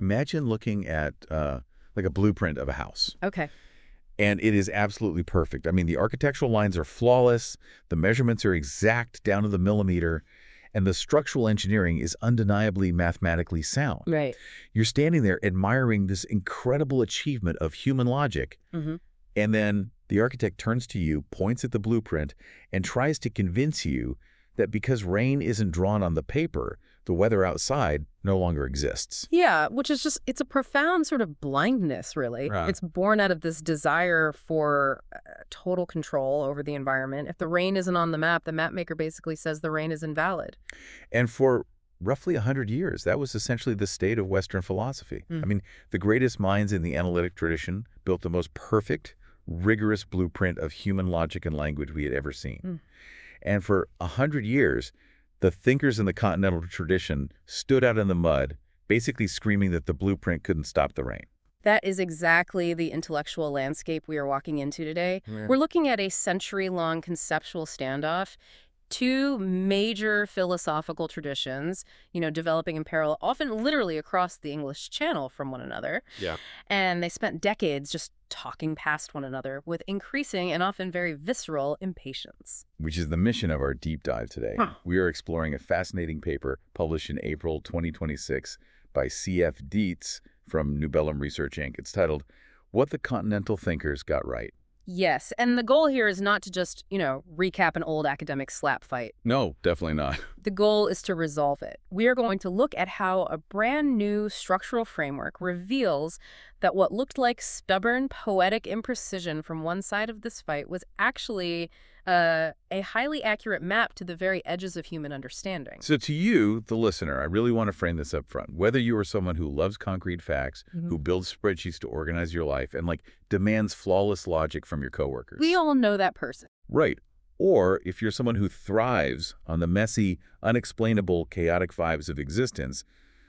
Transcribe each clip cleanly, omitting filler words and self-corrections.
Imagine looking at like a blueprint of a house. Okay. And it is absolutely perfect. I mean, the architectural lines are flawless, the measurements are exact down to the millimeter, and the structural engineering is undeniably mathematically sound. Right. You're standing there admiring this incredible achievement of human logic, Mm-hmm. and then the architect turns to you, points at the blueprint, and tries to convince you that because rain isn't drawn on the paper, the weather outside no longer exists. Yeah, which is just, it's a profound sort of blindness, really. Right. It's born out of this desire for total control over the environment. If the rain isn't on the map maker basically says the rain is invalid. And for roughly 100 years, that was essentially the state of Western philosophy. I mean, the greatest minds in the analytic tradition built the most perfect, rigorous blueprint of human logic and language we had ever seen. And for 100 years, the thinkers in the continental tradition stood out in the mud, basically screaming that the blueprint couldn't stop the rain. That is exactly the intellectual landscape we are walking into today. Yeah. We're looking at a century-long conceptual standoff. Two major philosophical traditions, developing in parallel, often literally across the English Channel from one another. Yeah. And they spent decades just talking past one another with increasing and often very visceral impatience. Which is the mission of our deep dive today. We are exploring a fascinating paper published in April 2026 by C.F. Dietz from New Bellum Research, Inc. It's titled, What the Continental Thinkers Got Right. Yes, and the goal here is not to just, recap an old academic slap fight. No, definitely not. The goal is to resolve it. We are going to look at how a brand new structural framework reveals that what looked like stubborn, poetic imprecision from one side of this fight was actually a highly accurate map to the very edges of human understanding. So to you, the listener, I really want to frame this up front. Whether you are someone who loves concrete facts, who builds spreadsheets to organize your life, and demands flawless logic from your coworkers. We all know that person. Right. Or if you're someone who thrives on the messy, unexplainable, chaotic vibes of existence,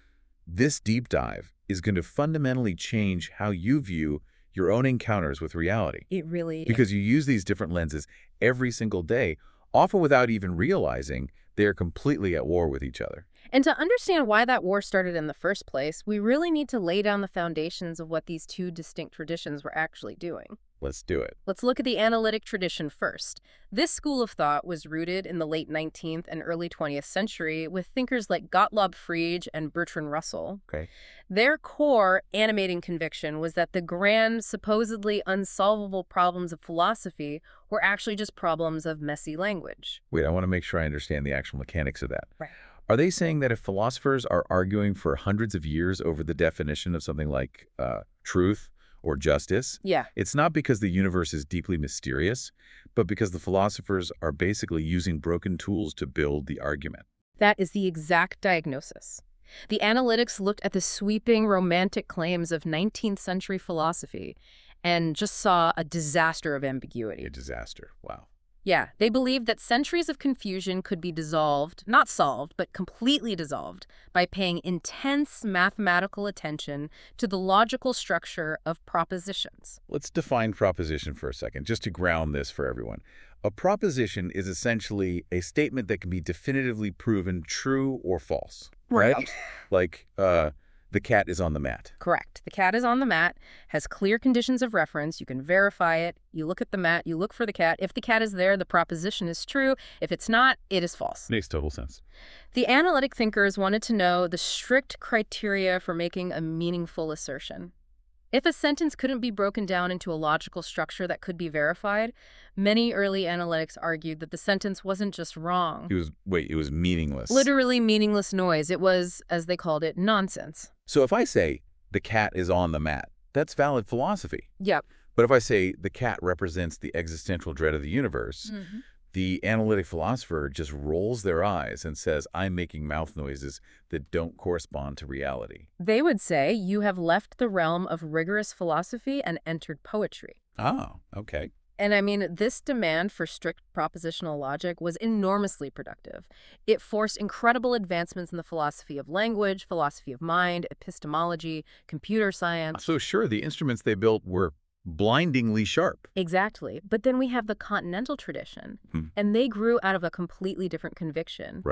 this deep dive is going to fundamentally change how you view your own encounters with reality. It really is. Because you use these different lenses every single day, often without even realizing they are completely at war with each other. And to understand why that war started in the first place, we really need to lay down the foundations of what these two distinct traditions were actually doing. Let's do it. Let's look at the analytic tradition first. This school of thought was rooted in the late 19th and early 20th century with thinkers like Gottlob Frege and Bertrand Russell. Okay. Their core animating conviction was that the grand, supposedly unsolvable problems of philosophy were actually just problems of messy language. Wait, I want to make sure I understand the actual mechanics of that. Right. Are they saying that if philosophers are arguing for hundreds of years over the definition of something like truth or justice, Yeah. it's not because the universe is deeply mysterious, but because the philosophers are basically using broken tools to build the argument? That is the exact diagnosis. The analytics looked at the sweeping romantic claims of 19th century philosophy and just saw a disaster of ambiguity. A disaster. Wow. Yeah, they believed that centuries of confusion could be dissolved, not solved, but completely dissolved by paying intense mathematical attention to the logical structure of propositions. Let's define proposition for a second, just to ground this for everyone. A proposition is essentially a statement that can be definitively proven true or false, right? Like, the cat is on the mat. Correct. The cat is on the mat, has clear conditions of reference. You can verify it. You look at the mat, you look for the cat. If the cat is there, the proposition is true. If it's not, it is false. Makes total sense. The analytic thinkers wanted to know the strict criteria for making a meaningful assertion. If a sentence couldn't be broken down into a logical structure that could be verified, many early analytics argued that the sentence wasn't just wrong. It was meaningless. Literally meaningless noise. It was, as they called it, nonsense. So if I say the cat is on the mat, that's valid philosophy. Yep. But if I say the cat represents the existential dread of the universe, the analytic philosopher just rolls their eyes and says, I'm making mouth noises that don't correspond to reality. They would say you have left the realm of rigorous philosophy and entered poetry. Oh, okay. And I mean, this demand for strict propositional logic was enormously productive. It forced incredible advancements in the philosophy of language, philosophy of mind, epistemology, computer science. So sure, the instruments they built were blindingly sharp. Exactly. But then we have the continental tradition, and they grew out of a completely different conviction. Right.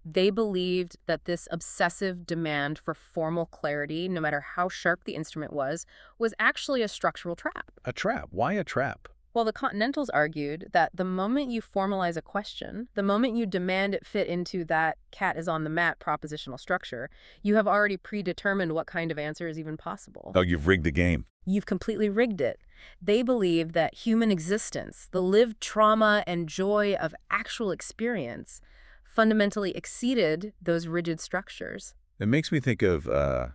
They believed that this obsessive demand for formal clarity, no matter how sharp the instrument was actually a structural trap. A trap. Why a trap? Well, the Continentals argued that the moment you formalize a question, the moment you demand it fit into that cat is on the mat propositional structure, you have already predetermined what kind of answer is even possible. Oh, you've rigged the game. You've completely rigged it. They believed that human existence, the lived trauma and joy of actual experience, fundamentally exceeded those rigid structures. It makes me think of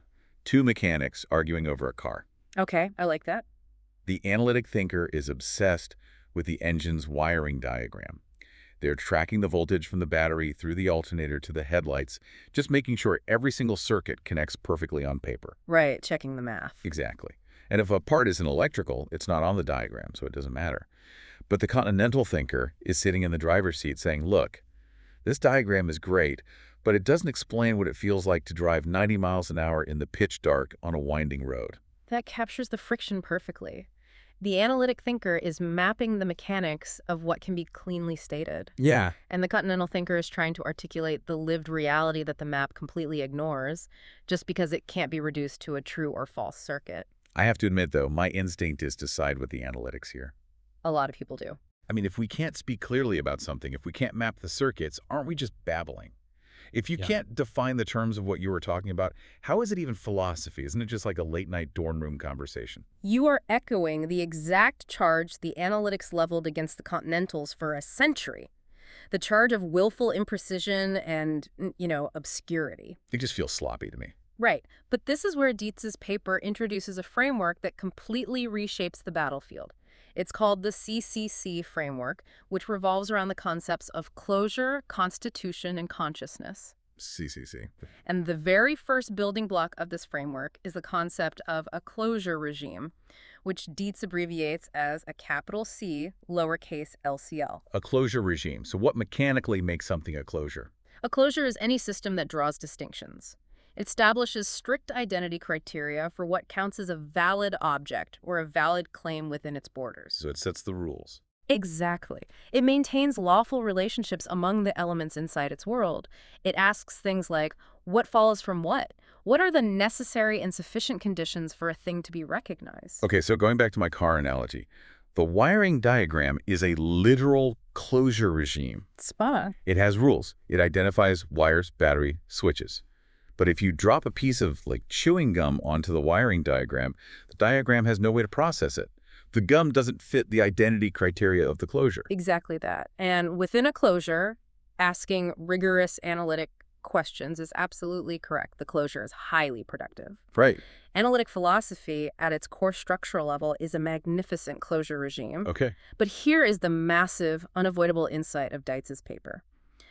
two mechanics arguing over a car. Okay, I like that. The analytic thinker is obsessed with the engine's wiring diagram. They're tracking the voltage from the battery through the alternator to the headlights, just making sure every single circuit connects perfectly on paper. Right, checking the math. Exactly. And if a part isn't electrical, it's not on the diagram, so it doesn't matter. But the continental thinker is sitting in the driver's seat saying, look, this diagram is great, but it doesn't explain what it feels like to drive 90 miles an hour in the pitch dark on a winding road. That captures the friction perfectly. The analytic thinker is mapping the mechanics of what can be cleanly stated. Yeah. And the continental thinker is trying to articulate the lived reality that the map completely ignores, just because it can't be reduced to a true or false circuit. I have to admit, though, my instinct is to side with the analytics here. A lot of people do. I mean, if we can't speak clearly about something, if we can't map the circuits, aren't we just babbling? If you can't define the terms of what you were talking about, how is it even philosophy? Isn't it just like a late-night dorm room conversation? You are echoing the exact charge the analytics leveled against the Continentals for a century. The charge of willful imprecision and, obscurity. It just feels sloppy to me. Right. But this is where Dietz's paper introduces a framework that completely reshapes the battlefield. It's called the CCC framework, which revolves around the concepts of closure, constitution, and consciousness. CCC. And the very first building block of this framework is the concept of a closure regime, which Dietz abbreviates as a capital C, lowercase LCL. A closure regime. So what mechanically makes something a closure? A closure is any system that draws distinctions. It establishes strict identity criteria for what counts as a valid object or a valid claim within its borders. So it sets the rules. Exactly. It maintains lawful relationships among the elements inside its world. It asks things like, what follows from what? What are the necessary and sufficient conditions for a thing to be recognized? Okay, so going back to my car analogy, the wiring diagram is a literal closure regime. Spot on. It has rules. It identifies wires, battery, switches. But if you drop a piece of, chewing gum onto the wiring diagram, the diagram has no way to process it. The gum doesn't fit the identity criteria of the closure. Exactly that. And within a closure, asking rigorous analytic questions is absolutely correct. The closure is highly productive. Right. Analytic philosophy, at its core structural level, is a magnificent closure regime. Okay. But here is the massive, unavoidable insight of Dietz's paper.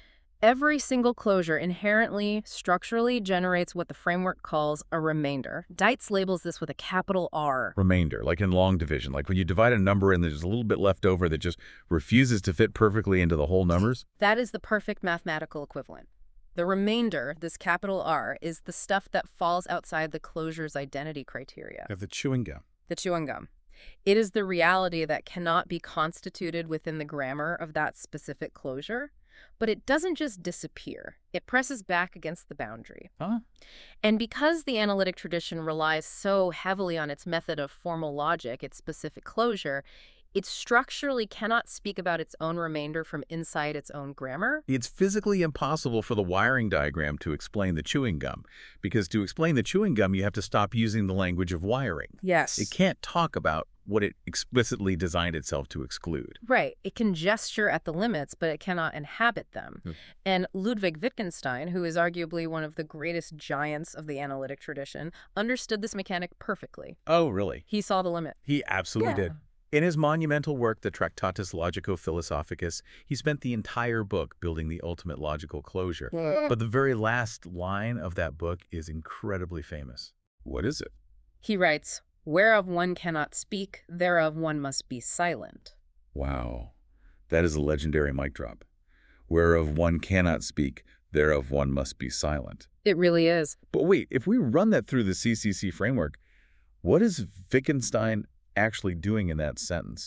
Every single closure inherently, structurally generates what the framework calls a remainder. Dietz labels this with a capital R. Remainder, like in long division, like when you divide a number and there's a little bit left over that just refuses to fit perfectly into the whole numbers. That is the perfect mathematical equivalent. The remainder, this capital R, is the stuff that falls outside the closure's identity criteria. You have the chewing gum. The chewing gum. It is the reality that cannot be constituted within the grammar of that specific closure. But it doesn't just disappear. It presses back against the boundary. Huh? And because the analytic tradition relies so heavily on its method of formal logic, its specific closure, it structurally cannot speak about its own remainder from inside its own grammar. It's physically impossible for the wiring diagram to explain the chewing gum, because to explain the chewing gum, you have to stop using the language of wiring. Yes. It can't talk about what it explicitly designed itself to exclude. Right. It can gesture at the limits, but it cannot inhabit them. And Ludwig Wittgenstein, who is arguably one of the greatest giants of the analytic tradition, understood this mechanic perfectly. Oh, really? He saw the limit. He absolutely did. In his monumental work, the Tractatus Logico-Philosophicus, he spent the entire book building the ultimate logical closure. But the very last line of that book is incredibly famous. What is it? He writes, "Whereof one cannot speak, thereof one must be silent." Wow. That is a legendary mic drop. Whereof one cannot speak, thereof one must be silent. It really is. But wait, if we run that through the CCC framework, what is Wittgenstein actually doing in that sentence?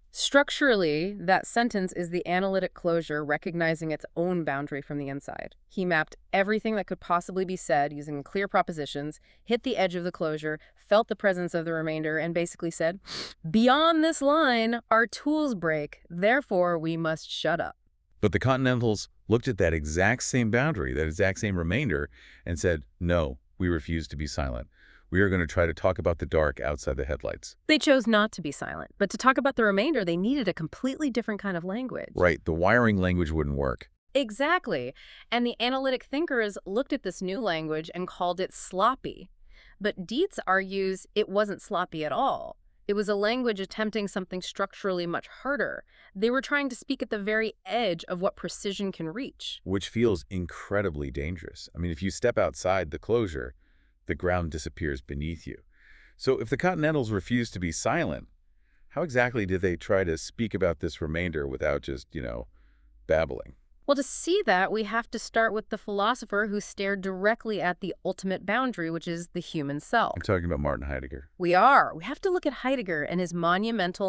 Structurally, that sentence is the analytic closure recognizing its own boundary from the inside. He mapped everything that could possibly be said using clear propositions, hit the edge of the closure, felt the presence of the remainder, and basically said, beyond this line, our tools break, therefore we must shut up. But the Continentals looked at that exact same boundary, that exact same remainder, and said, no, we refuse to be silent. We are going to try to talk about the dark outside the headlights. They chose not to be silent, but to talk about the remainder, they needed a completely different kind of language. Right, the wiring language wouldn't work. Exactly. And the analytic thinkers looked at this new language and called it sloppy. But Dietz argues it wasn't sloppy at all. It was a language attempting something structurally much harder. They were trying to speak at the very edge of what precision can reach. Which feels incredibly dangerous. I mean, if you step outside the closure, the ground disappears beneath you. So if the Continentals refuse to be silent, how exactly did they try to speak about this remainder without just, babbling? Well, to see that, we have to start with the philosopher who stared directly at the ultimate boundary, which is the human self. I'm talking about Martin Heidegger. We are. We have to look at Heidegger and his monumental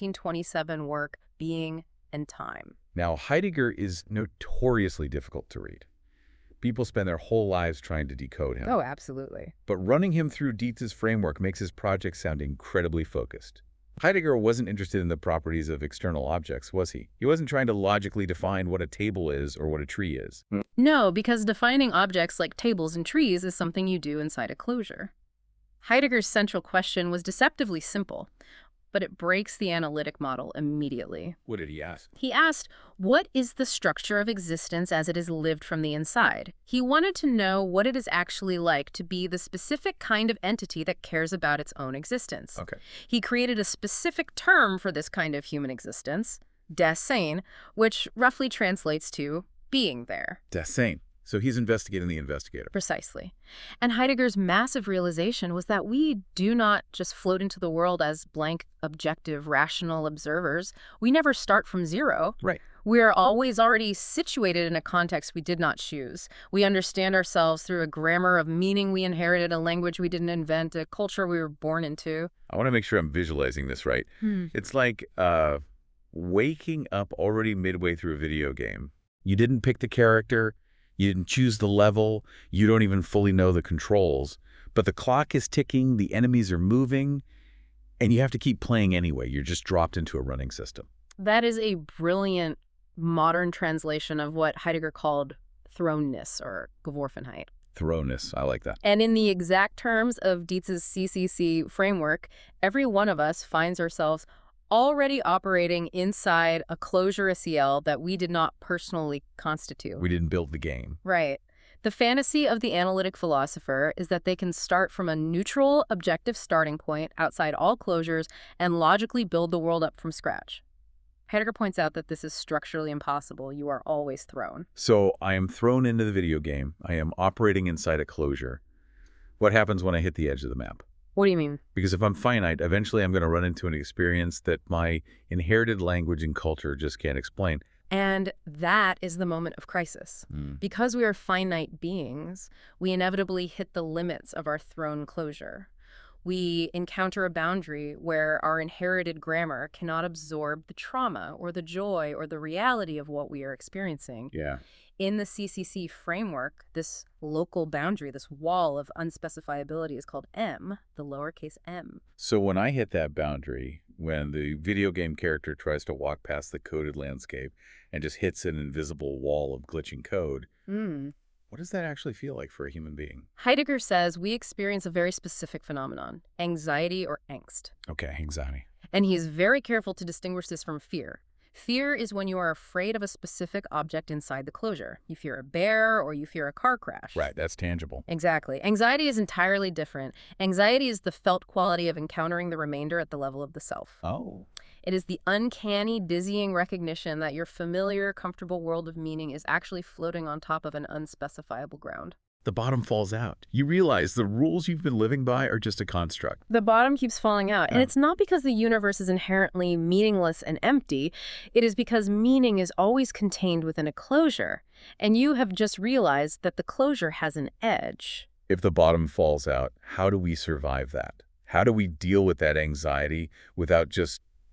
1927 work, Being and Time. Now, Heidegger is notoriously difficult to read. People spend their whole lives trying to decode him. Oh, absolutely. But running him through Dietz's framework makes his project sound incredibly focused. Heidegger wasn't interested in the properties of external objects, was he? He wasn't trying to logically define what a table is or what a tree is. No, because defining objects like tables and trees is something you do inside a closure. Heidegger's central question was deceptively simple, but it breaks the analytic model immediately. What did he ask? He asked, what is the structure of existence as it is lived from the inside? He wanted to know what it is actually like to be the specific kind of entity that cares about its own existence. Okay. He created a specific term for this kind of human existence, Dasein, which roughly translates to being there. Dasein. So he's investigating the investigator. Precisely. And Heidegger's massive realization was that we do not just float into the world as blank, objective, rational observers. We never start from zero. Right. We are always already situated in a context we did not choose. We understand ourselves through a grammar of meaning we inherited, a language we didn't invent, a culture we were born into. I want to make sure I'm visualizing this right. It's like waking up already midway through a video game. You didn't pick the character. You didn't choose the level. You don't even fully know the controls. But the clock is ticking, the enemies are moving, and you have to keep playing anyway. You're just dropped into a running system. That is a brilliant modern translation of what Heidegger called thrownness or Geworfenheit. Thrownness, I like that. And in the exact terms of Dietz's CCC framework, every one of us finds ourselves already operating inside a closure SEL that we did not personally constitute. We didn't build the game. Right. The fantasy of the analytic philosopher is that they can start from a neutral, objective starting point outside all closures and logically build the world up from scratch. Heidegger points out that this is structurally impossible. You are always thrown. So I am thrown into the video game. I am operating inside a closure. What happens when I hit the edge of the map? What do you mean? Because if I'm finite, eventually I'm going to run into an experience that my inherited language and culture just can't explain. And that is the moment of crisis. Because we are finite beings, we inevitably hit the limits of our thrown closure. We encounter a boundary where our inherited grammar cannot absorb the trauma or the joy or the reality of what we are experiencing. Yeah. In the CCC framework, this local boundary, this wall of unspecifiability is called M, the lowercase m. So when I hit that boundary, when the video game character tries to walk past the coded landscape and just hits an invisible wall of glitching code, what does that actually feel like for a human being? Heidegger says we experience a very specific phenomenon, anxiety or angst. Okay, anxiety. And he's very careful to distinguish this from fear. Fear is when you are afraid of a specific object inside the closure. You fear a bear or you fear a car crash. Right, that's tangible. Exactly. Anxiety is entirely different. Anxiety is the felt quality of encountering the remainder at the level of the self. Oh. It is the uncanny, dizzying recognition that your familiar, comfortable world of meaning is actually floating on top of an unspecifiable ground. The bottom falls out. You realize the rules you've been living by are just a construct. The bottom keeps falling out. And it's not because the universe is inherently meaningless and empty. It is because meaning is always contained within a closure. And you have just realized that the closure has an edge. If the bottom falls out, how do we survive that? How do we deal with that anxiety without just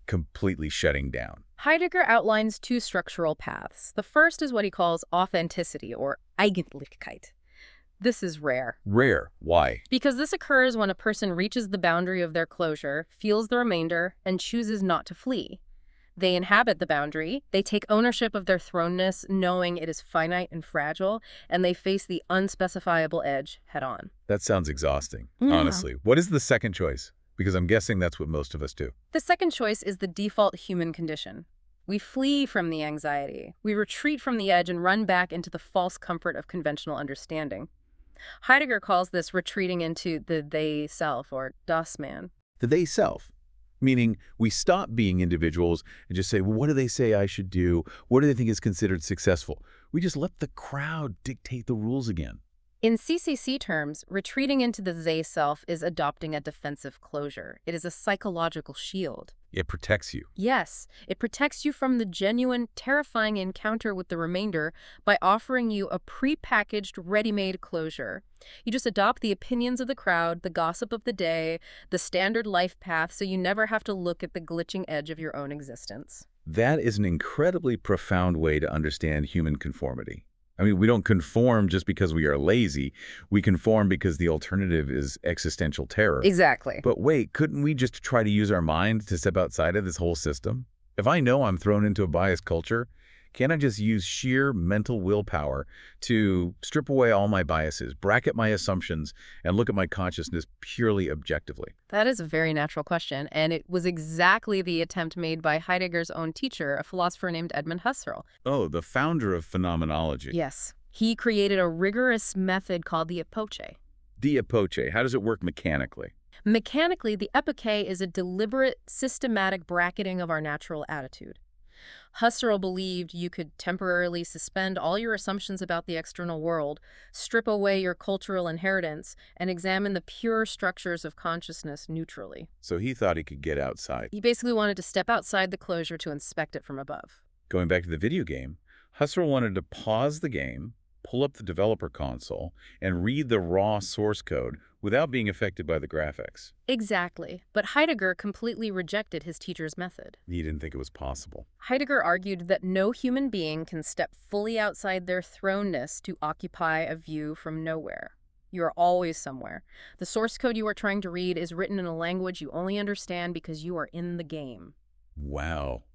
completely shutting down. Heidegger outlines two structural paths. The first is what he calls authenticity, or Eigentlichkeit. This is rare. Rare. Why? Because this occurs when a person reaches the boundary of their closure, feels the remainder, and chooses not to flee. They inhabit the boundary, they take ownership of their thrownness, knowing it is finite and fragile, and they face the unspecifiable edge head-on. That sounds exhausting, Yeah. honestly. What is the second choice? Because I'm guessing that's what most of us do. The second choice is the default human condition. We flee from the anxiety. We retreat from the edge and run back into the false comfort of conventional understanding. Heidegger calls this retreating into the they-self, or das Man. The they self, meaning we stop being individuals and just say, well, what do they say I should do? What do they think is considered successful? We just let the crowd dictate the rules again. In CCC terms, retreating into the they-self is adopting a defensive closure. It is a psychological shield. It protects you. Yes, it protects you from the genuine, terrifying encounter with the remainder by offering you a pre-packaged, ready-made closure. You just adopt the opinions of the crowd, the gossip of the day, the standard life path, so you never have to look at the glitching edge of your own existence. That is an incredibly profound way to understand human conformity. I mean, we don't conform just because we are lazy. We conform because the alternative is existential terror. Exactly. But wait, couldn't we just try to use our mind to step outside of this whole system? If I know I'm thrown into a biased culture, can't I just use sheer mental willpower to strip away all my biases, bracket my assumptions, and look at my consciousness purely objectively? That is a very natural question, and it was exactly the attempt made by Heidegger's own teacher, a philosopher named Edmund Husserl. Oh, the founder of phenomenology. Yes. He created a rigorous method called the epoche. The epoche, how does it work mechanically? Mechanically, the epoche is a deliberate, systematic bracketing of our natural attitude. Husserl believed you could temporarily suspend all your assumptions about the external world, strip away your cultural inheritance, and examine the pure structures of consciousness neutrally. So he thought he could get outside. He basically wanted to step outside the closure to inspect it from above. Going back to the video game, Husserl wanted to pause the game, pull up the developer console, and read the raw source code without being affected by the graphics. Exactly. But Heidegger completely rejected his teacher's method. He didn't think it was possible. Heidegger argued that no human being can step fully outside their thrownness to occupy a view from nowhere. You are always somewhere. The source code you are trying to read is written in a language you only understand because you are in the game. Wow.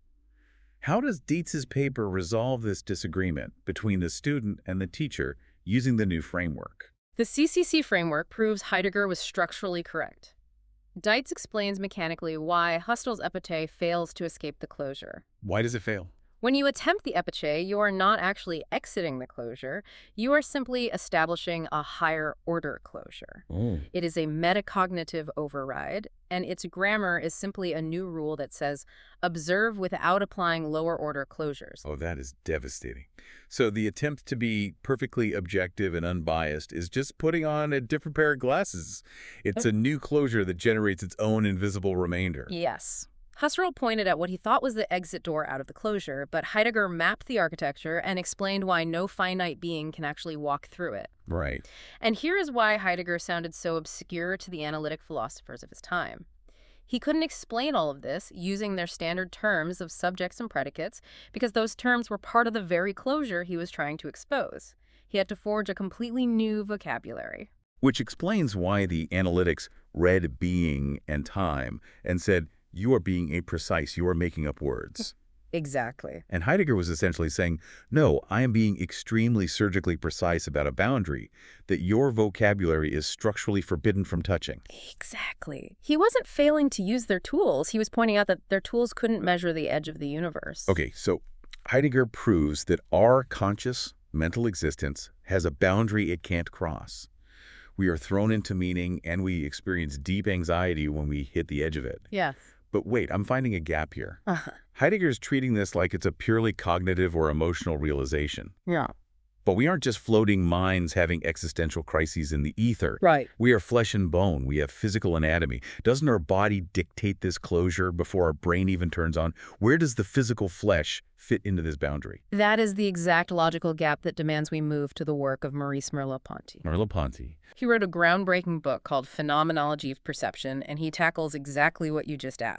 How does Dietz's paper resolve this disagreement between the student and the teacher using the new framework? The CCC framework proves Heidegger was structurally correct. Dietz explains mechanically why Husserl's epoche fails to escape the closure. Why does it fail? When you attempt the epoche, you are not actually exiting the closure. You are simply establishing a higher order closure. It is a metacognitive override, and its grammar is simply a new rule that says, observe without applying lower order closures. Oh, that is devastating. So the attempt to be perfectly objective and unbiased is just putting on a different pair of glasses. It's a new closure that generates its own invisible remainder. Yes. Husserl pointed at what he thought was the exit door out of the closure, but Heidegger mapped the architecture and explained why no finite being can actually walk through it. Right. And here is why Heidegger sounded so obscure to the analytic philosophers of his time. He couldn't explain all of this using their standard terms of subjects and predicates because those terms were part of the very closure he was trying to expose. He had to forge a completely new vocabulary. Which explains why the analytics read being and time and said, you are being imprecise, you are making up words. Exactly. And Heidegger was essentially saying, no, I am being extremely surgically precise about a boundary that your vocabulary is structurally forbidden from touching. Exactly. He wasn't failing to use their tools. He was pointing out that their tools couldn't measure the edge of the universe. Okay, so Heidegger proves that our conscious mental existence has a boundary it can't cross. We are thrown into meaning and we experience deep anxiety when we hit the edge of it. Yes. But wait, I'm finding a gap here. Uh-huh. Heidegger's treating this like it's a purely cognitive or emotional realization. Yeah. But we aren't just floating minds having existential crises in the ether. Right. We are flesh and bone. We have physical anatomy. Doesn't our body dictate this closure before our brain even turns on? Where does the physical flesh fit into this boundary? That is the exact logical gap that demands we move to the work of Maurice Merleau-Ponty. Merleau-Ponty. He wrote a groundbreaking book called Phenomenology of Perception, and he tackles exactly what you just asked.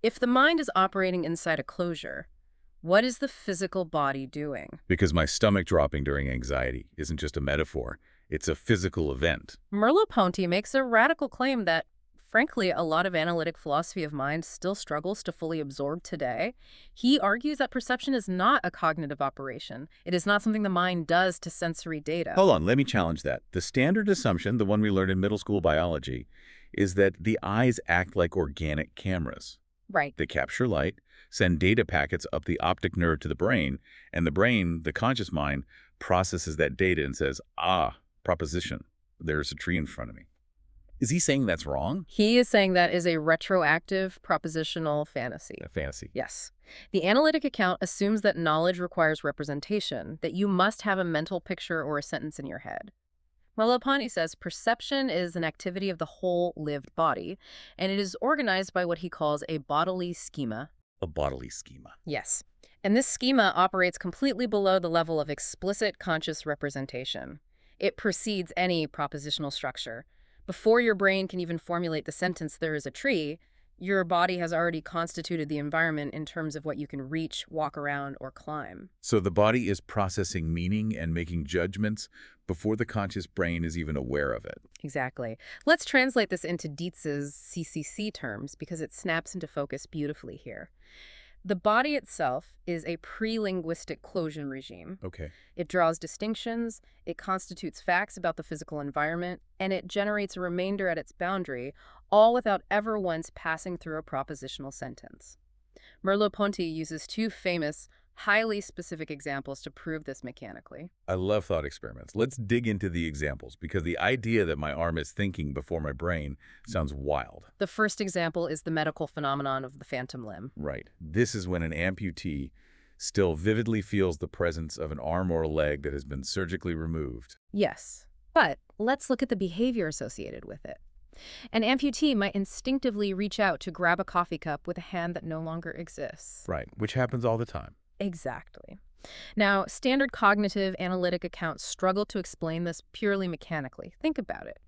If the mind is operating inside a closure, what is the physical body doing? Because my stomach dropping during anxiety isn't just a metaphor. It's a physical event. Merleau-Ponty makes a radical claim that, frankly, a lot of analytic philosophy of mind still struggles to fully absorb today. He argues that perception is not a cognitive operation. It is not something the mind does to sensory data. Hold on, let me challenge that. The standard assumption, the one we learned in middle school biology, is that the eyes act like organic cameras. Right. They capture light, send data packets up the optic nerve to the brain, and the brain, the conscious mind, processes that data and says, ah, proposition, there's a tree in front of me. Is he saying that's wrong? He is saying that is a retroactive propositional fantasy. A fantasy. Yes. The analytic account assumes that knowledge requires representation, that you must have a mental picture or a sentence in your head. Merleau-Ponty says perception is an activity of the whole lived body, and it is organized by what he calls a bodily schema. A bodily schema. Yes. And this schema operates completely below the level of explicit conscious representation. It precedes any propositional structure. Before your brain can even formulate the sentence, there is a tree, your body has already constituted the environment in terms of what you can reach, walk around, or climb. So the body is processing meaning and making judgments before the conscious brain is even aware of it. Exactly. Let's translate this into Dietz's CCC terms because it snaps into focus beautifully here. The body itself is a pre-linguistic closure regime. Okay. It draws distinctions, it constitutes facts about the physical environment, and it generates a remainder at its boundary, all without ever once passing through a propositional sentence. Merleau-Ponty uses two famous, highly specific examples to prove this mechanically. I love thought experiments. Let's dig into the examples, because the idea that my arm is thinking before my brain sounds wild. The first example is the medical phenomenon of the phantom limb. Right. This is when an amputee still vividly feels the presence of an arm or a leg that has been surgically removed. Yes, but let's look at the behavior associated with it. An amputee might instinctively reach out to grab a coffee cup with a hand that no longer exists. Right, which happens all the time. Exactly. Now, standard cognitive analytic accounts struggle to explain this purely mechanically. Think about it.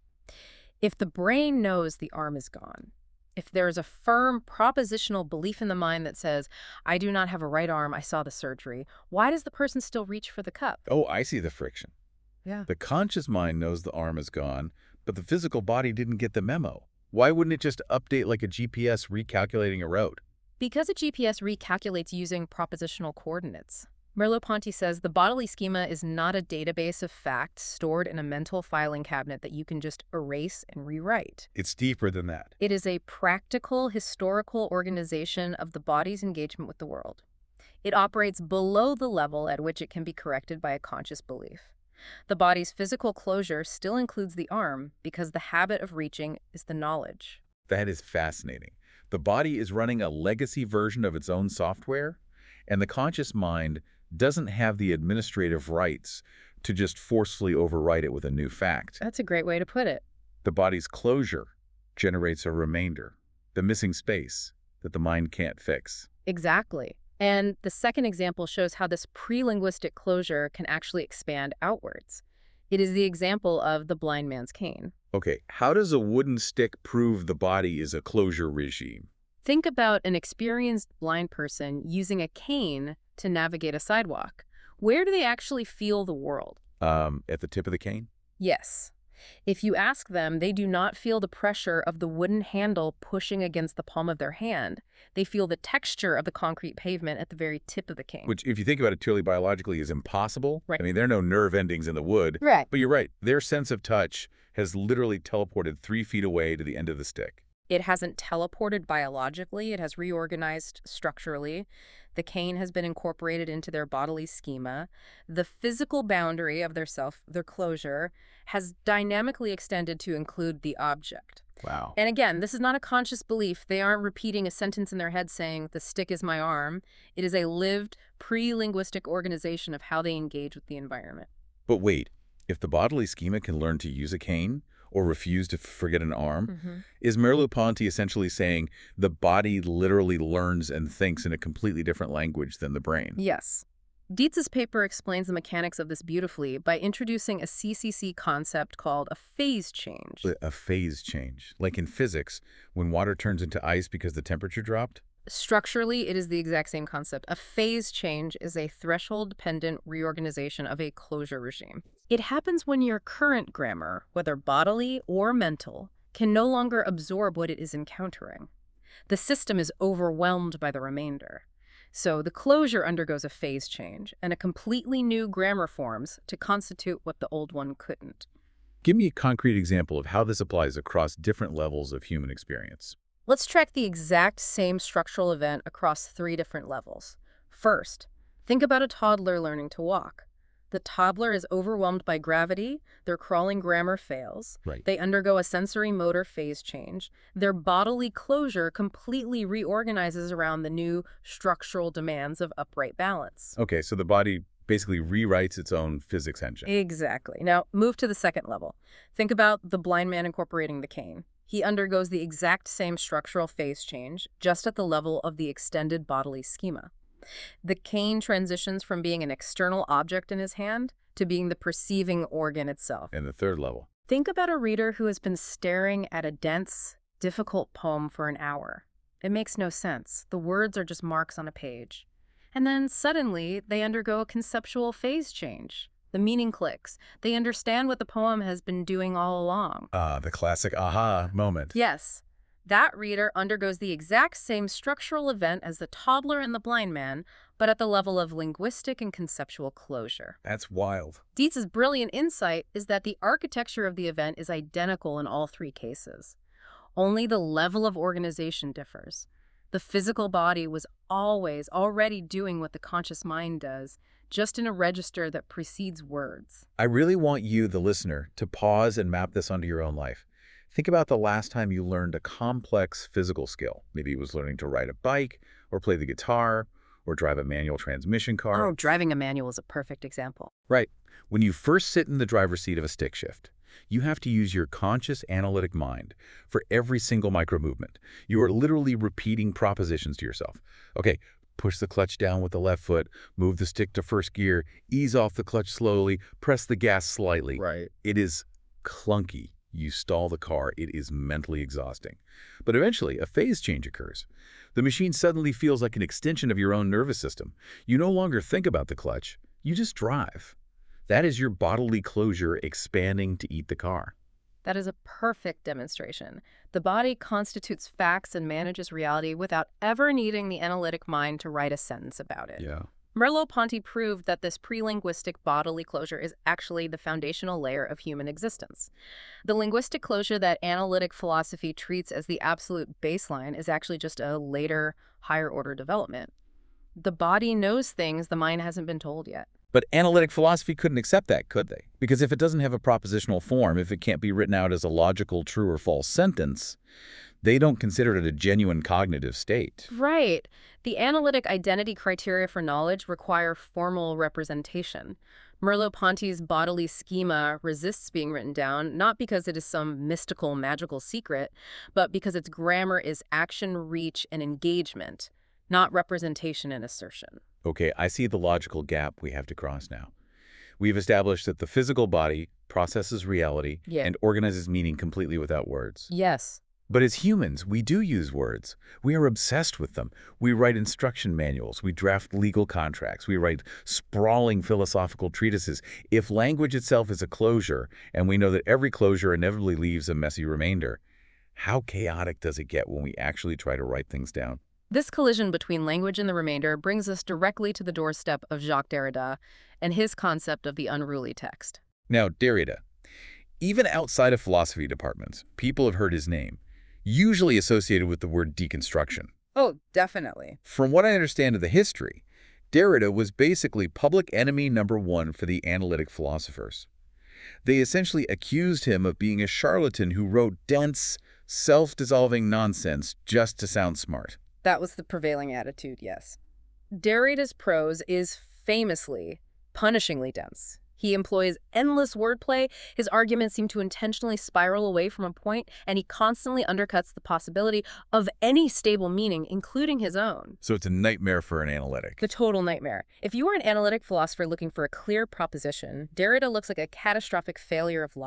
If the brain knows the arm is gone, if there is a firm propositional belief in the mind that says, I do not have a right arm, I saw the surgery, why does the person still reach for the cup? Oh, I see the friction. Yeah. The conscious mind knows the arm is gone, but the physical body didn't get the memo. Why wouldn't it just update like a GPS recalculating a route? Because a GPS recalculates using propositional coordinates. Merleau-Ponty says the bodily schema is not a database of facts stored in a mental filing cabinet that you can just erase and rewrite. It's deeper than that. It is a practical, historical organization of the body's engagement with the world. It operates below the level at which it can be corrected by a conscious belief. The body's physical closure still includes the arm because the habit of reaching is the knowledge. That is fascinating. The body is running a legacy version of its own software, and the conscious mind doesn't have the administrative rights to just forcefully overwrite it with a new fact. That's a great way to put it. The body's closure generates a remainder, the missing space that the mind can't fix. Exactly. And the second example shows how this pre-linguistic closure can actually expand outwards. It is the example of the blind man's cane. Okay, how does a wooden stick prove the body is a closure regime? Think about an experienced blind person using a cane to navigate a sidewalk. Where do they actually feel the world? At the tip of the cane? Yes. If you ask them, they do not feel the pressure of the wooden handle pushing against the palm of their hand. They feel the texture of the concrete pavement at the very tip of the cane. Which, if you think about it purely biologically, is impossible. Right. I mean, there are no nerve endings in the wood. Right. But you're right. Their sense of touch has literally teleported 3 feet away to the end of the stick. It hasn't teleported biologically. It has reorganized structurally. The cane has been incorporated into their bodily schema. The physical boundary of their closure, has dynamically extended to include the object. Wow. And again, this is not a conscious belief. They aren't repeating a sentence in their head saying, the stick is my arm. It is a lived, pre-linguistic organization of how they engage with the environment. But wait, if the bodily schema can learn to use a cane, or refuse to forget an arm, is Merleau-Ponty essentially saying the body literally learns and thinks in a completely different language than the brain? Yes. Dietz's paper explains the mechanics of this beautifully by introducing a CCC concept called a phase change. A phase change. Like in physics, when water turns into ice because the temperature dropped? Structurally, it is the exact same concept. A phase change is a threshold-dependent reorganization of a closure regime. It happens when your current grammar, whether bodily or mental, can no longer absorb what it is encountering. The system is overwhelmed by the remainder. So the closure undergoes a phase change, and a completely new grammar forms to constitute what the old one couldn't. Give me a concrete example of how this applies across different levels of human experience. Let's track the exact same structural event across 3 different levels. First, think about a toddler learning to walk. The toddler is overwhelmed by gravity, their crawling grammar fails, Right. they undergo a sensory motor phase change, their bodily closure completely reorganizes around the new structural demands of upright balance. Okay, so the body basically rewrites its own physics engine. Exactly. Now, move to the second level. Think about the blind man incorporating the cane. He undergoes the exact same structural phase change, just at the level of the extended bodily schema. The cane transitions from being an external object in his hand to being the perceiving organ itself. And the third level. Think about a reader who has been staring at a dense, difficult poem for an hour. It makes no sense. The words are just marks on a page. And then suddenly, they undergo a conceptual phase change. The meaning clicks. They understand what the poem has been doing all along. The classic aha moment. Yes, that reader undergoes the exact same structural event as the toddler and the blind man, but at the level of linguistic and conceptual closure. That's wild. Dietz's brilliant insight is that the architecture of the event is identical in all 3 cases. Only the level of organization differs. The physical body was always already doing what the conscious mind does, just in a register that precedes words. I really want you, the listener, to pause and map this onto your own life. Think about the last time you learned a complex physical skill. Maybe it was learning to ride a bike, or play the guitar, or drive a manual transmission car. Oh, driving a manual is a perfect example. Right. When you first sit in the driver's seat of a stick shift, you have to use your conscious analytic mind for every single micro movement. You are literally repeating propositions to yourself. Okay, push the clutch down with the left foot, move the stick to first gear, ease off the clutch slowly, press the gas slightly. Right. It is clunky. You stall the car. It is mentally exhausting. But eventually, a phase change occurs. The machine suddenly feels like an extension of your own nervous system. You no longer think about the clutch. You just drive. That is your bodily closure expanding to eat the car. That is a perfect demonstration. The body constitutes facts and manages reality without ever needing the analytic mind to write a sentence about it. Yeah. Merleau-Ponty proved that this pre-linguistic bodily closure is actually the foundational layer of human existence. The linguistic closure that analytic philosophy treats as the absolute baseline is actually just a later, higher-order development. The body knows things the mind hasn't been told yet. But analytic philosophy couldn't accept that, could they? Because if it doesn't have a propositional form, if it can't be written out as a logical true or false sentence, they don't consider it a genuine cognitive state. Right. The analytic identity criteria for knowledge require formal representation. Merleau-Ponty's bodily schema resists being written down, not because it is some mystical, magical secret, but because its grammar is action, reach, and engagement, not representation and assertion. Okay, I see the logical gap we have to cross now. We've established that the physical body processes reality Yeah. and organizes meaning completely without words. Yes. But as humans, we do use words. We are obsessed with them. We write instruction manuals. We draft legal contracts. We write sprawling philosophical treatises. If language itself is a closure, and we know that every closure inevitably leaves a messy remainder, how chaotic does it get when we actually try to write things down? This collision between language and the remainder brings us directly to the doorstep of Jacques Derrida and his concept of the unruly text. Now, Derrida, even outside of philosophy departments, people have heard his name, usually associated with the word deconstruction. Oh, definitely. From what I understand of the history, Derrida was basically public enemy number 1 for the analytic philosophers. They essentially accused him of being a charlatan who wrote dense, self-dissolving nonsense just to sound smart. That was the prevailing attitude, yes. Derrida's prose is famously, punishingly dense. He employs endless wordplay, his arguments seem to intentionally spiral away from a point, and he constantly undercuts the possibility of any stable meaning, including his own. So it's a nightmare for an analytic. The total nightmare. If you are an analytic philosopher looking for a clear proposition, Derrida looks like a catastrophic failure of logic.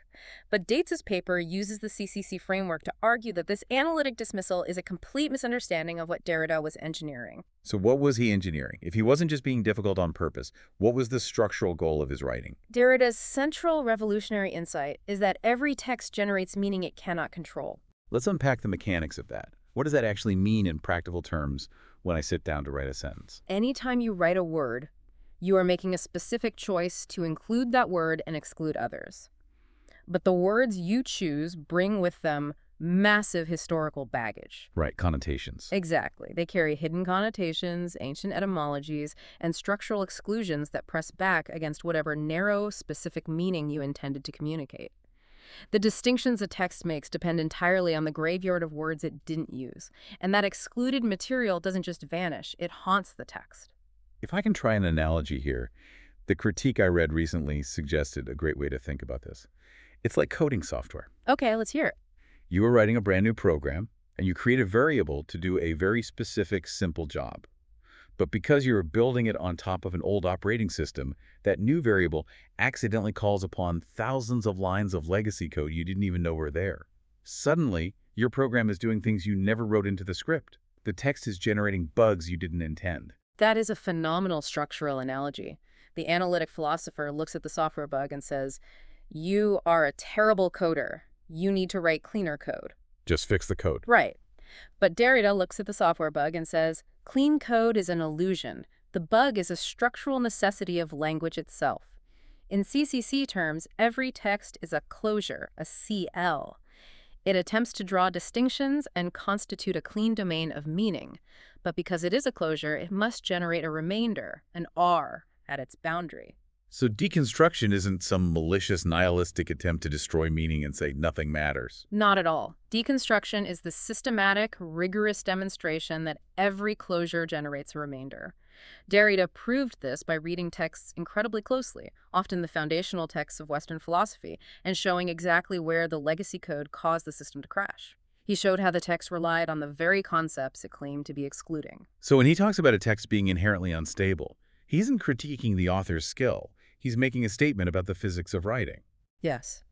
But Dates' paper uses the CCC framework to argue that this analytic dismissal is a complete misunderstanding of what Derrida was engineering. So what was he engineering? If he wasn't just being difficult on purpose, what was the structural goal of his writing? Derrida's central revolutionary insight is that every text generates meaning it cannot control. Let's unpack the mechanics of that. What does that actually mean in practical terms when I sit down to write a sentence? Anytime you write a word, you are making a specific choice to include that word and exclude others. But the words you choose bring with them massive historical baggage. Right, connotations. Exactly. They carry hidden connotations, ancient etymologies, and structural exclusions that press back against whatever narrow, specific meaning you intended to communicate. The distinctions a text makes depend entirely on the graveyard of words it didn't use, and that excluded material doesn't just vanish, it haunts the text. If I can try an analogy here, the critique I read recently suggested a great way to think about this. It's like coding software. Okay, let's hear it. You are writing a brand new program, and you create a variable to do a very specific, simple job. But because you're building it on top of an old operating system, that new variable accidentally calls upon thousands of lines of legacy code you didn't even know were there. Suddenly, your program is doing things you never wrote into the script. The text is generating bugs you didn't intend. That is a phenomenal structural analogy. The analytic philosopher looks at the software bug and says, "You are a terrible coder. You need to write cleaner code." Just fix the code. Right. But Derrida looks at the software bug and says, "Clean code is an illusion. The bug is a structural necessity of language itself." In CCC terms, every text is a closure, a CL. It attempts to draw distinctions and constitute a clean domain of meaning. But because it is a closure, it must generate a remainder, an R, at its boundary. So deconstruction isn't some malicious nihilistic attempt to destroy meaning and say nothing matters. Not at all. Deconstruction is the systematic, rigorous demonstration that every closure generates a remainder. Derrida proved this by reading texts incredibly closely, often the foundational texts of Western philosophy, and showing exactly where the legacy code caused the system to crash. He showed how the text relied on the very concepts it claimed to be excluding. So when he talks about a text being inherently unstable, he isn't critiquing the author's skill. He's making a statement about the physics of writing. Yes.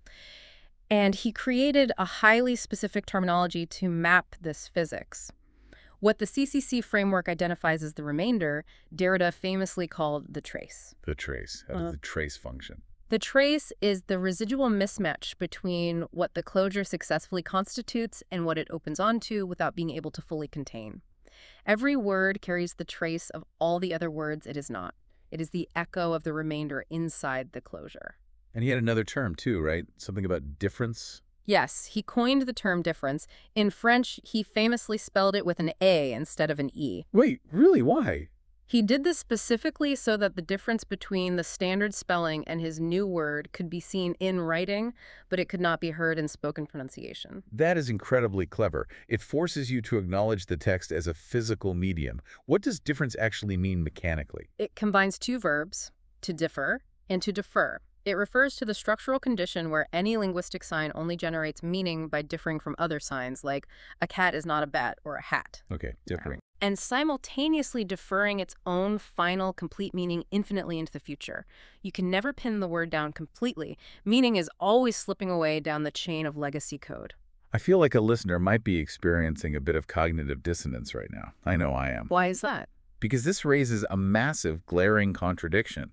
And he created a highly specific terminology to map this physics. What the CCC framework identifies as the remainder, Derrida famously called the trace. The trace. How does the trace function? The trace is the residual mismatch between what the closure successfully constitutes and what it opens onto without being able to fully contain. Every word carries the trace of all the other words it is not. It is the echo of the remainder inside the closure. And he had another term too, right? Something about difference? Yes, he coined the term difference. In French, he famously spelled it with an A instead of an E. Wait, really? Why? He did this specifically so that the difference between the standard spelling and his new word could be seen in writing, but it could not be heard in spoken pronunciation. That is incredibly clever. It forces you to acknowledge the text as a physical medium. What does difference actually mean mechanically? It combines two verbs, to differ and to defer. It refers to the structural condition where any linguistic sign only generates meaning by differing from other signs, like a cat is not a bat or a hat. Okay, differing. And simultaneously deferring its own final, complete meaning infinitely into the future. You can never pin the word down completely. Meaning is always slipping away down the chain of legacy code. I feel like a listener might be experiencing a bit of cognitive dissonance right now. I know I am. Why is that? Because this raises a massive, glaring contradiction.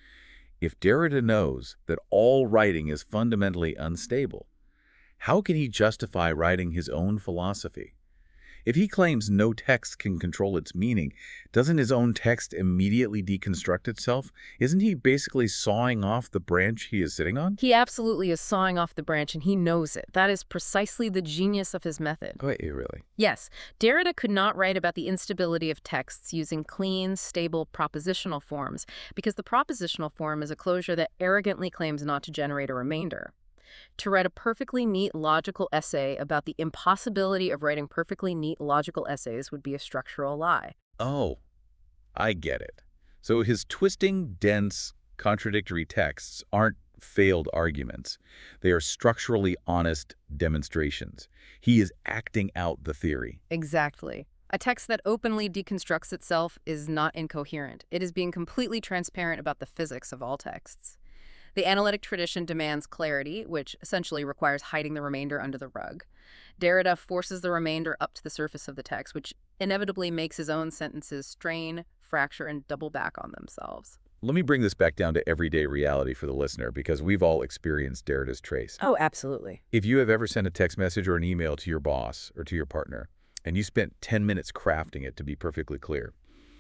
If Derrida knows that all writing is fundamentally unstable, how can he justify writing his own philosophy? If he claims no text can control its meaning, doesn't his own text immediately deconstruct itself? Isn't he basically sawing off the branch he is sitting on? He absolutely is sawing off the branch, and he knows it. That is precisely the genius of his method. Wait, really? Yes, Derrida could not write about the instability of texts using clean, stable propositional forms, because the propositional form is a closure that arrogantly claims not to generate a remainder. To write a perfectly neat logical essay about the impossibility of writing perfectly neat logical essays would be a structural lie. Oh, I get it. So his twisting, dense, contradictory texts aren't failed arguments. They are structurally honest demonstrations. He is acting out the theory. Exactly. A text that openly deconstructs itself is not incoherent. It is being completely transparent about the physics of all texts. The analytic tradition demands clarity, which essentially requires hiding the remainder under the rug. Derrida forces the remainder up to the surface of the text, which inevitably makes his own sentences strain, fracture, and double back on themselves. Let me bring this back down to everyday reality for the listener, because we've all experienced Derrida's trace. Oh, absolutely. If you have ever sent a text message or an email to your boss or to your partner, and you spent 10 minutes crafting it to be perfectly clear,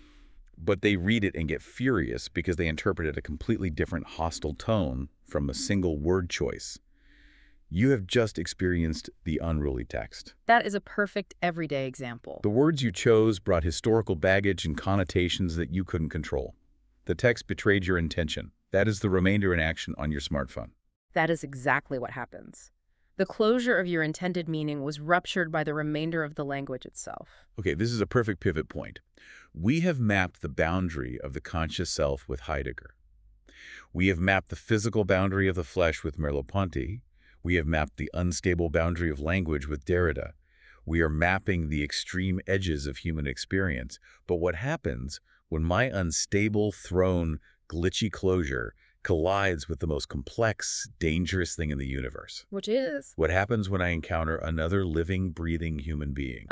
but they read it and get furious because they interpreted a completely different hostile tone from a single word choice, you have just experienced the unruly text. That is a perfect everyday example. The words you chose brought historical baggage and connotations that you couldn't control. The text betrayed your intention. That is the remainder in action on your smartphone. That is exactly what happens. The closure of your intended meaning was ruptured by the remainder of the language itself. Okay, this is a perfect pivot point. We have mapped the boundary of the conscious self with Heidegger. We have mapped the physical boundary of the flesh with Merleau-Ponty. We have mapped the unstable boundary of language with Derrida. We are mapping the extreme edges of human experience. But what happens when my unstable, thrown, glitchy closure collides with the most complex, dangerous thing in the universe? Which is? What happens when I encounter another living, breathing human being?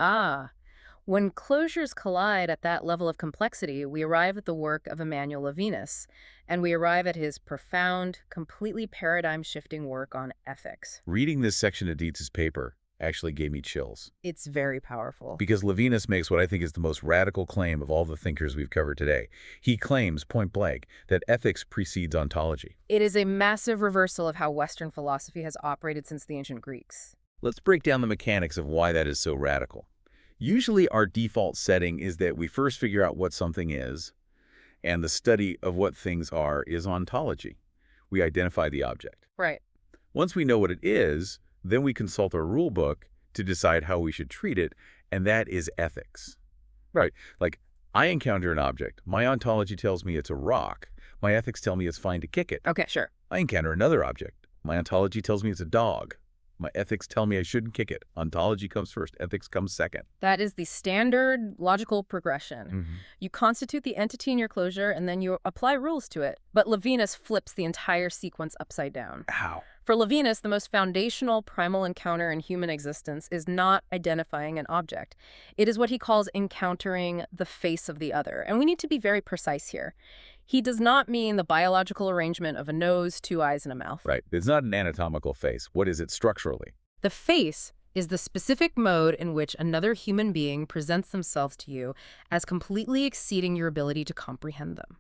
When closures collide at that level of complexity, we arrive at the work of Emmanuel Levinas, and we arrive at his profound, completely paradigm-shifting work on ethics. Reading this section of Dietz's paper actually gave me chills. It's very powerful. Because Levinas makes what I think is the most radical claim of all the thinkers we've covered today. He claims, point blank, that ethics precedes ontology. It is a massive reversal of how Western philosophy has operated since the ancient Greeks. Let's break down the mechanics of why that is so radical. Usually our default setting is that we first figure out what something is, and the study of what things are is ontology. We identify the object. Right. Once we know what it is, then we consult our rule book to decide how we should treat it, and that is ethics. Right? Like, I encounter an object. My ontology tells me it's a rock. My ethics tell me it's fine to kick it. Okay, sure. I encounter another object. My ontology tells me it's a dog. My ethics tell me I shouldn't kick it. Ontology comes first. Ethics comes second. That is the standard logical progression. Mm-hmm. You constitute the entity in your closure, and then you apply rules to it. But Levinas flips the entire sequence upside down. How? For Levinas, the most foundational primal encounter in human existence is not identifying an object. It is what he calls encountering the face of the other. And we need to be very precise here. He does not mean the biological arrangement of a nose, two eyes, and a mouth. Right. It's not an anatomical face. What is it structurally? The face is the specific mode in which another human being presents themselves to you as completely exceeding your ability to comprehend them.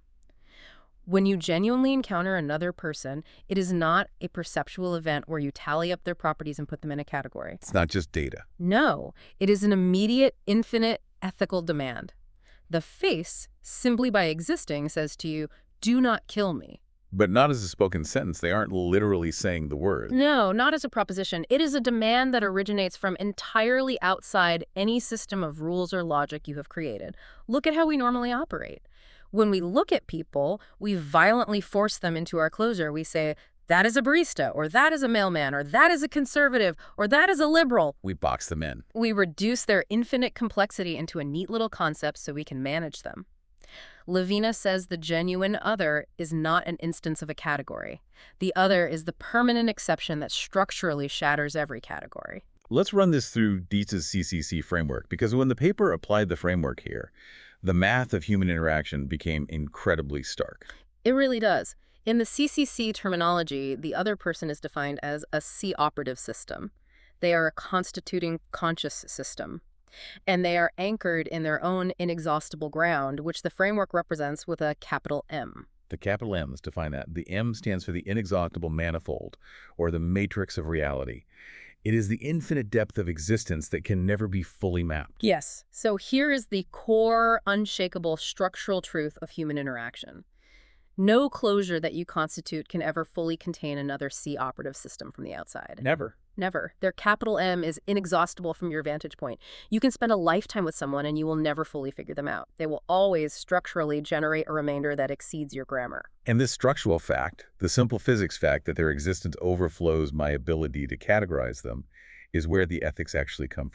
When you genuinely encounter another person, it is not a perceptual event where you tally up their properties and put them in a category. It's not just data. No, it is an immediate, infinite ethical demand. The face, simply by existing, says to you, do not kill me. But not as a spoken sentence. They aren't literally saying the word. No, not as a proposition. It is a demand that originates from entirely outside any system of rules or logic you have created. Look at how we normally operate. When we look at people, we violently force them into our closure. We say, that is a barista, or that is a mailman, or that is a conservative, or that is a liberal. We box them in. We reduce their infinite complexity into a neat little concept so we can manage them. Levinas says the genuine other is not an instance of a category. The other is the permanent exception that structurally shatters every category. Let's run this through Dietz's CCC framework, because when the paper applied the framework here, the math of human interaction became incredibly stark. It really does. In the CCC terminology, the other person is defined as a C-operative system. They are a constituting conscious system. And they are anchored in their own inexhaustible ground, which the framework represents with a capital M. The capital M, let's define that. The M stands for the inexhaustible manifold, or the matrix of reality. It is the infinite depth of existence that can never be fully mapped. Yes. So here is the core, unshakable structural truth of human interaction. No closure that you constitute can ever fully contain another C-operative system from the outside. Never. Never. Their capital M is inexhaustible from your vantage point. You can spend a lifetime with someone and you will never fully figure them out. They will always structurally generate a remainder that exceeds your grammar. And this structural fact, the simple physics fact that their existence overflows my ability to categorize them, is where the ethics actually come from.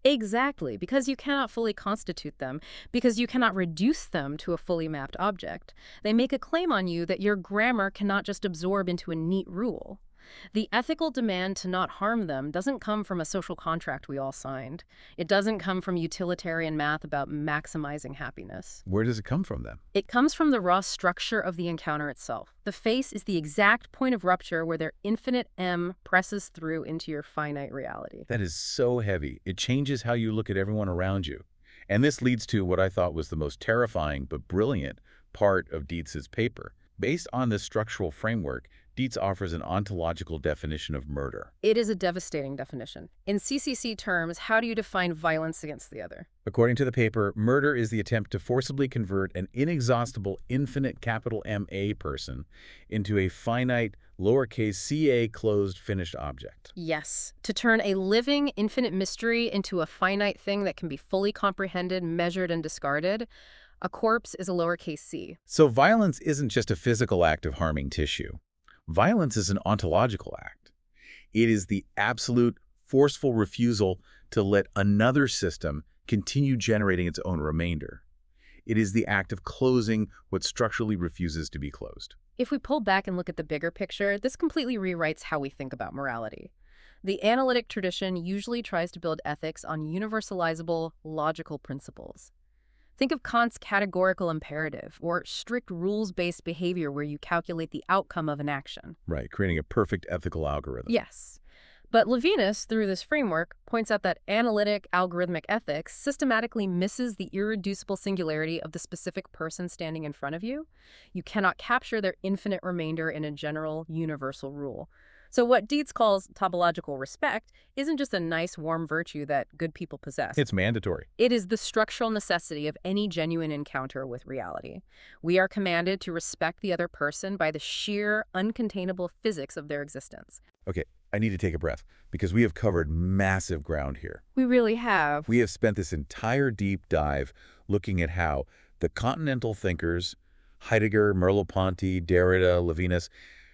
Exactly, because you cannot fully constitute them, because you cannot reduce them to a fully mapped object. They make a claim on you that your grammar cannot just absorb into a neat rule. The ethical demand to not harm them doesn't come from a social contract we all signed. It doesn't come from utilitarian math about maximizing happiness. Where does it come from then? It comes from the raw structure of the encounter itself. The face is the exact point of rupture where their infinite M presses through into your finite reality. That is so heavy. It changes how you look at everyone around you. And this leads to what I thought was the most terrifying but brilliant part of Dietz's paper. Based on this structural framework, Dietz offers an ontological definition of murder. It is a devastating definition. In CCC terms, how do you define violence against the other? According to the paper, murder is the attempt to forcibly convert an inexhaustible infinite capital M-A person into a finite lowercase c-a closed finished object. Yes, to turn a living infinite mystery into a finite thing that can be fully comprehended, measured, and discarded. A corpse is a lowercase c. So violence isn't just a physical act of harming tissue. Violence is an ontological act. It is the absolute, forceful refusal to let another system continue generating its own remainder. It is the act of closing what structurally refuses to be closed. If we pull back and look at the bigger picture, this completely rewrites how we think about morality. The analytic tradition usually tries to build ethics on universalizable, logical principles. Think of Kant's categorical imperative, or strict rules-based behavior where you calculate the outcome of an action. Right, creating a perfect ethical algorithm. Yes. But Levinas, through this framework, points out that analytic algorithmic ethics systematically misses the irreducible singularity of the specific person standing in front of you. You cannot capture their infinite remainder in a general, universal rule. So what Dietz calls topological respect isn't just a nice, warm virtue that good people possess. It's mandatory. It is the structural necessity of any genuine encounter with reality. We are commanded to respect the other person by the sheer, uncontainable physics of their existence. Okay, I need to take a breath because we have covered massive ground here. We really have. We have spent this entire deep dive looking at how the continental thinkers, Heidegger, Merleau-Ponty, Derrida, Levinas,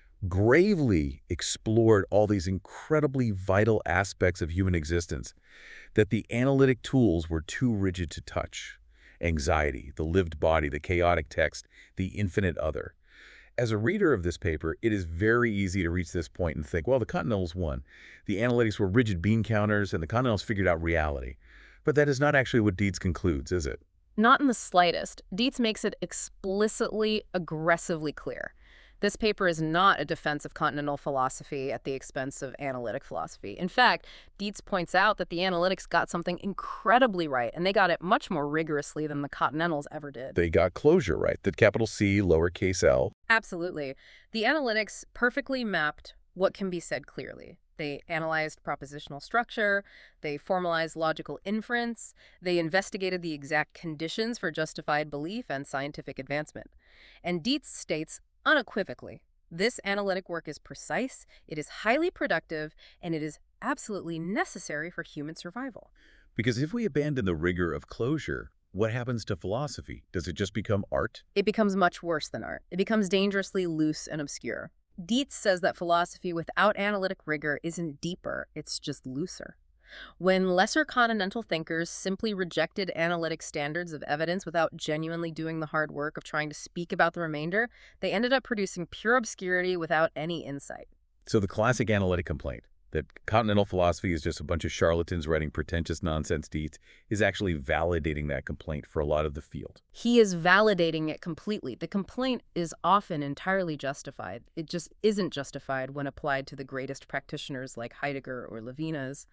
gravely explored all these incredibly vital aspects of human existence that the analytic tools were too rigid to touch. Anxiety, the lived body, the chaotic text, the infinite other. As a reader of this paper, it is very easy to reach this point and think, well, the Continentals won. The analytics were rigid bean counters, and the Continentals figured out reality. But that is not actually what Dietz concludes, is it? Not in the slightest. Dietz makes it explicitly, aggressively clear. This paper is not a defense of continental philosophy at the expense of analytic philosophy. In fact, Dietz points out that the analytics got something incredibly right, and they got it much more rigorously than the continentals ever did. They got closure right, the capital C, lowercase l. Absolutely. The analytics perfectly mapped what can be said clearly. They analyzed propositional structure, they formalized logical inference, they investigated the exact conditions for justified belief and scientific advancement. And Dietz states unequivocally, this analytic work is precise, it is highly productive, and it is absolutely necessary for human survival. Because if we abandon the rigor of closure, what happens to philosophy? Does it just become art? It becomes much worse than art. It becomes dangerously loose and obscure. Dietz says that philosophy without analytic rigor isn't deeper, it's just looser. When lesser continental thinkers simply rejected analytic standards of evidence without genuinely doing the hard work of trying to speak about the remainder, they ended up producing pure obscurity without any insight. So the classic analytic complaint, that continental philosophy is just a bunch of charlatans writing pretentious nonsense, Dietz is actually validating that complaint for a lot of the field. He is validating it completely. The complaint is often entirely justified. It just isn't justified when applied to the greatest practitioners like Heidegger or Levinas.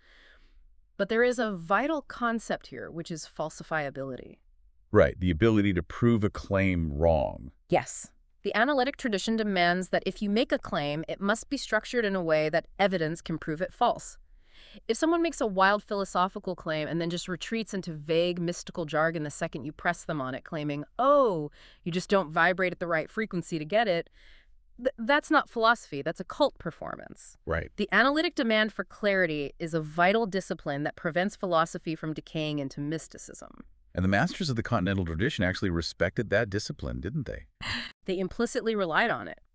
But there is a vital concept here, which is falsifiability. Right, the ability to prove a claim wrong. Yes. The analytic tradition demands that if you make a claim, it must be structured in a way that evidence can prove it false. If someone makes a wild philosophical claim and then just retreats into vague, mystical jargon the second you press them on it, claiming, oh, you just don't vibrate at the right frequency to get it, that's not philosophy, that's a cult performance. Right. The analytic demand for clarity is a vital discipline that prevents philosophy from decaying into mysticism. And the masters of the continental tradition actually respected that discipline, didn't they? They implicitly relied on it.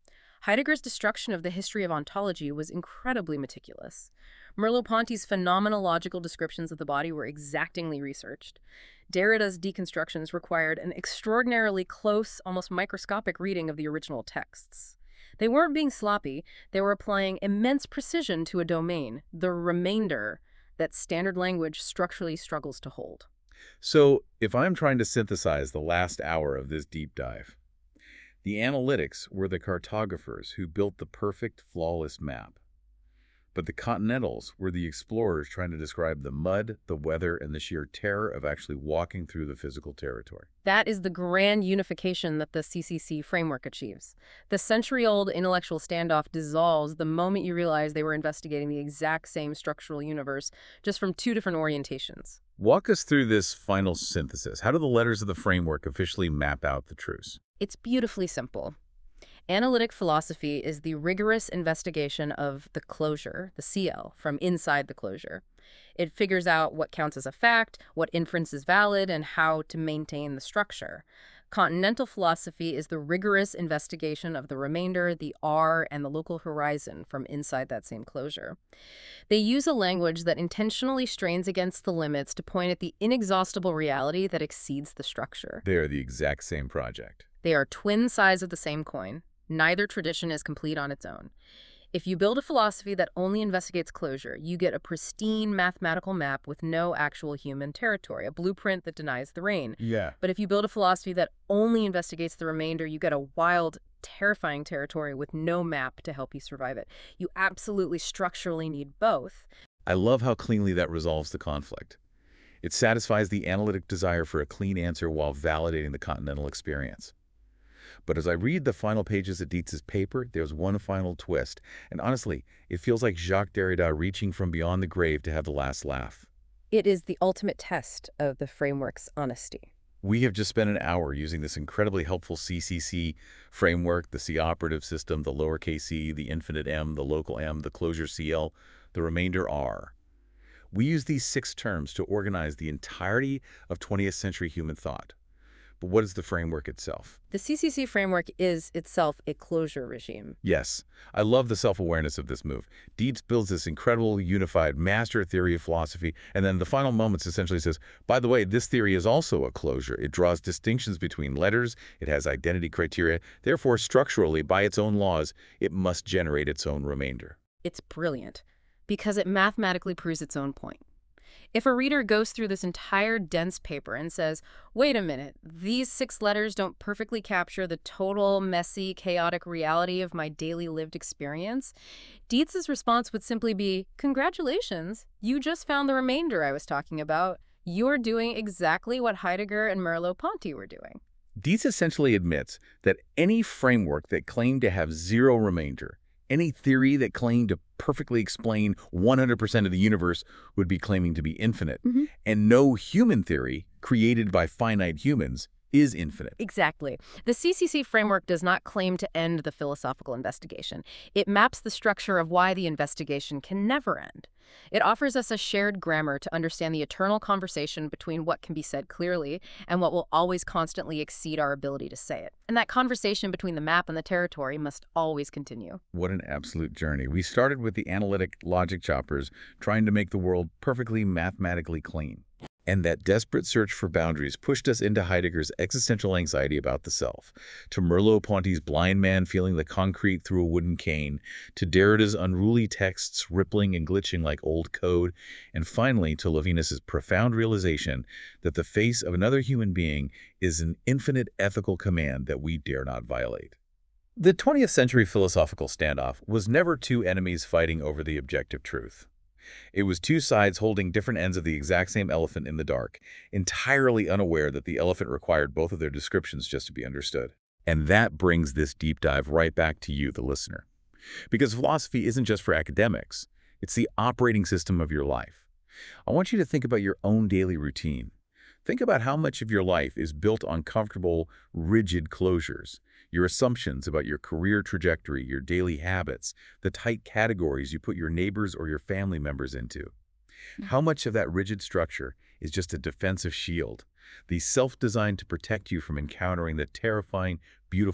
Heidegger's destruction of the history of ontology was incredibly meticulous. Merleau-Ponty's phenomenological descriptions of the body were exactingly researched. Derrida's deconstructions required an extraordinarily close, almost microscopic reading of the original texts. They weren't being sloppy, they were applying immense precision to a domain, the remainder, that standard language structurally struggles to hold. So, if I'm trying to synthesize the last hour of this deep dive, the analytics were the cartographers who built the perfect, flawless map. But the Continentals were the explorers trying to describe the mud, the weather, and the sheer terror of actually walking through the physical territory. That is the grand unification that the CCC framework achieves. The century-old intellectual standoff dissolves the moment you realize they were investigating the exact same structural universe, just from two different orientations. Walk us through this final synthesis. How do the letters of the framework officially map out the truths? It's beautifully simple. Analytic philosophy is the rigorous investigation of the closure, the CL, from inside the closure. It figures out what counts as a fact, what inference is valid, and how to maintain the structure. Continental philosophy is the rigorous investigation of the remainder, the R, and the local horizon from inside that same closure. They use a language that intentionally strains against the limits to point at the inexhaustible reality that exceeds the structure. They are the exact same project. They are twin sides of the same coin. Neither tradition is complete on its own. If you build a philosophy that only investigates closure, you get a pristine mathematical map with no actual human territory, a blueprint that denies the rain. Yeah. But if you build a philosophy that only investigates the remainder, you get a wild, terrifying territory with no map to help you survive it. You absolutely structurally need both. I love how cleanly that resolves the conflict. It satisfies the analytic desire for a clean answer while validating the continental experience. But as I read the final pages of Dietz's paper, there's one final twist. And honestly, it feels like Jacques Derrida reaching from beyond the grave to have the last laugh. It is the ultimate test of the framework's honesty. We have just spent an hour using this incredibly helpful CCC framework, the C operative system, the lowercase c, the infinite M, the local M, the closure CL, the remainder R. We use these 6 terms to organize the entirety of 20th century human thought. But what is the framework itself? The CCC framework is itself a closure regime. Yes, I love the self-awareness of this move. Dietz builds this incredible, unified master theory of philosophy, and then the final moments essentially says, by the way, this theory is also a closure. It draws distinctions between letters, it has identity criteria, therefore structurally, by its own laws, it must generate its own remainder. It's brilliant, because it mathematically proves its own point. If a reader goes through this entire dense paper and says, wait a minute, these 6 letters don't perfectly capture the total, messy, chaotic reality of my daily lived experience, Dietz's response would simply be, congratulations, you just found the remainder I was talking about. You're doing exactly what Heidegger and Merleau-Ponty were doing. Dietz essentially admits that any framework that claimed to have zero remainder, any theory that claimed to perfectly explain 100% of the universe would be claiming to be infinite. And no human theory created by finite humans is infinite. Exactly. The CCC framework does not claim to end the philosophical investigation. It maps the structure of why the investigation can never end. It offers us a shared grammar to understand the eternal conversation between what can be said clearly and what will always constantly exceed our ability to say it. And that conversation between the map and the territory must always continue. What an absolute journey. We started with the analytic logic choppers trying to make the world perfectly mathematically clean. And that desperate search for boundaries pushed us into Heidegger's existential anxiety about the self, to Merleau-Ponty's blind man feeling the concrete through a wooden cane, to Derrida's unruly texts rippling and glitching like old code, and finally to Levinas's profound realization that the face of another human being is an infinite ethical command that we dare not violate. The 20th century philosophical standoff was never 2 enemies fighting over the objective truth. It was 2 sides holding different ends of the exact same elephant in the dark, entirely unaware that the elephant required both of their descriptions just to be understood. And that brings this deep dive right back to you, the listener. Because philosophy isn't just for academics. It's the operating system of your life. I want you to think about your own daily routine. Think about how much of your life is built on comfortable, rigid closures. Your assumptions about your career trajectory, your daily habits, the tight categories you put your neighbors or your family members into. How much of that rigid structure is just a defensive shield, the self-designed to protect you from encountering the terrifying, beautiful,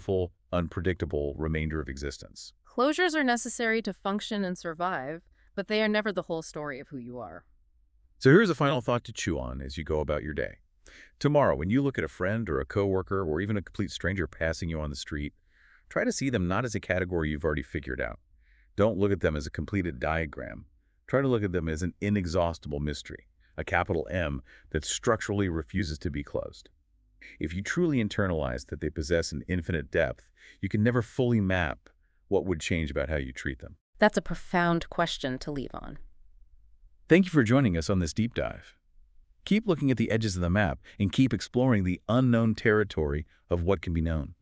unpredictable remainder of existence. Closures are necessary to function and survive, but they are never the whole story of who you are. So here's a final thought to chew on as you go about your day. Tomorrow, when you look at a friend or a coworker or even a complete stranger passing you on the street, try to see them not as a category you've already figured out. Don't look at them as a completed diagram. Try to look at them as an inexhaustible mystery, a capital M that structurally refuses to be closed. If you truly internalize that they possess an infinite depth, you can never fully map what would change about how you treat them. That's a profound question to leave on. Thank you for joining us on this deep dive. Keep looking at the edges of the map and keep exploring the unknown territory of what can be known.